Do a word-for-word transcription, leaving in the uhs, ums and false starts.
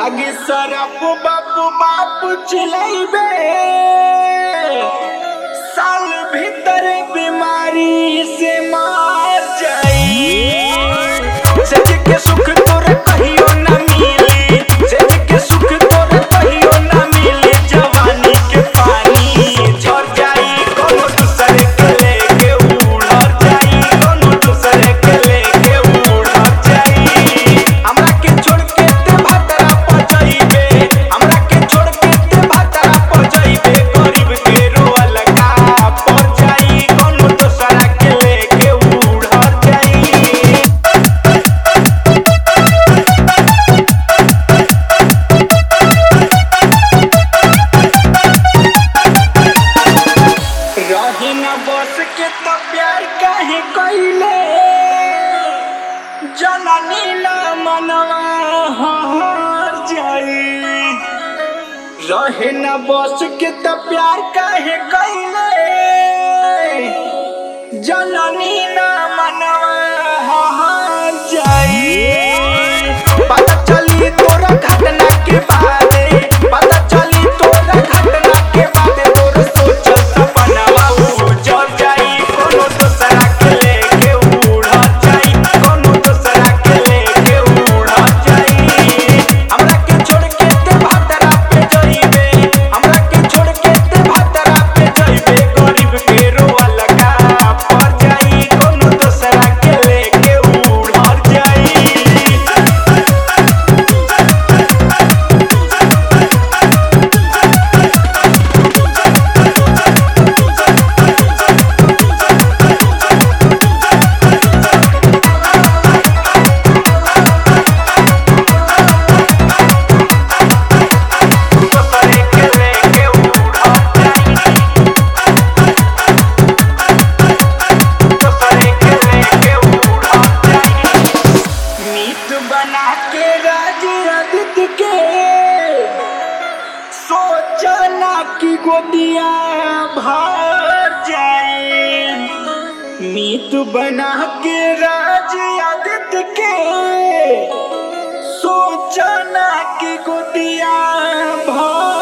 लागे सरप बापू बाप चिल्लाइबे साल भीतर बीमारी से मार जाई। सच के सुख तोरे कहियो ना मिली, सच के सुख तोरे कहियो ना मिली। जवानी के पानी झर जाई, कोनो दूसरे के लेके उड़र जाई, कोनो दूसरे के लेके उड़र जाई। हमरा के छोड़ के ते भातरा पर जाइबे, हमरा के छोड़ के ते भातरा पर जाइबे। गरीब के रोअल का पर जाई, कोनो दूसरा के लेके उड़र जाई। रही न बस के तो प्यार काहे कइले, जननी ला मनवा हर जाई। रहे न बस के तो प्यार काहे कइले, जननी ला मनवा हर जाई। पता चली तोरा घटना के बारे, पता चली तोरा घटना के बारे। तोर सोच सपनवा उजड़ जाई, कोनो दूसरा के लेके उड़ जाई, कोनो दूसरा के लेके उड़ जाई। हमरा के छोड़ के ते भातरा पे जाइबे, हमरा के छोड़ के ते भातरा पे जाइबे। गरीब के रोअल का पर जाई, कोनो दूसरा के लेके उड़ जाई। दूसरे के लेके उड़ जाई, दूसरे के लेके उड़ जाई। मीत बना के राज आदित्य के सोचना की गोदिया भर जाए। मीत बना के राज आदित्य के सोचना की गोदिया भर